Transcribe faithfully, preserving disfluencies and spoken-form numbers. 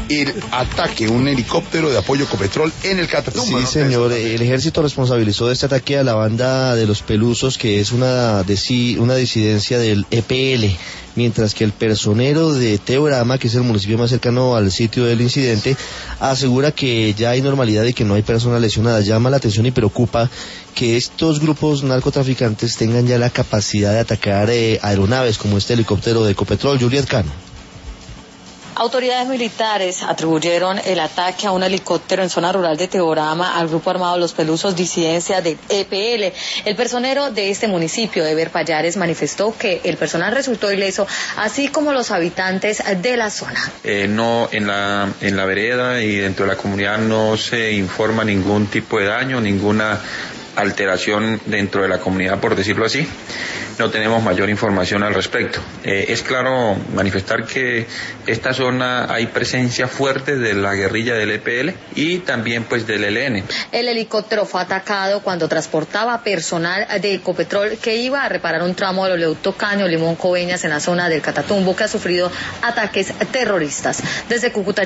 el ataque, un helicóptero de apoyo Ecopetrol en el Catatumbo. Sí, ¿no? señor, el ejército responsabilizó de este ataque a la banda de los Pelusos, que es una, desi- una disidencia del E P L, mientras que el personero de Teorama, que es el municipio más cercano al sitio del incidente, asegura que ya hay normalidad y que no hay personas lesionadas. Llama la atención y preocupa que estos grupos narcotraficantes tengan ya la capacidad de atacar eh, aeronaves como este helicóptero de Ecopetrol. Juliet Cano. Autoridades militares atribuyeron el ataque a un helicóptero en zona rural de Teorama al grupo armado Los Pelusos, disidencia de E P L. El personero de este municipio, Eber Payares, manifestó que el personal resultó ileso, así como los habitantes de la zona. Eh, no, en la, en la vereda y dentro de la comunidad no se informa ningún tipo de daño, ninguna alteración dentro de la comunidad, por decirlo así. No tenemos mayor información al respecto. Eh, es claro manifestar que esta zona hay presencia fuerte de la guerrilla del E P L y también pues del E L N. El helicóptero fue atacado cuando transportaba personal de Ecopetrol que iba a reparar un tramo del oleoducto Caño Limón Coveñas en la zona del Catatumbo, que ha sufrido ataques terroristas. Desde Cúcuta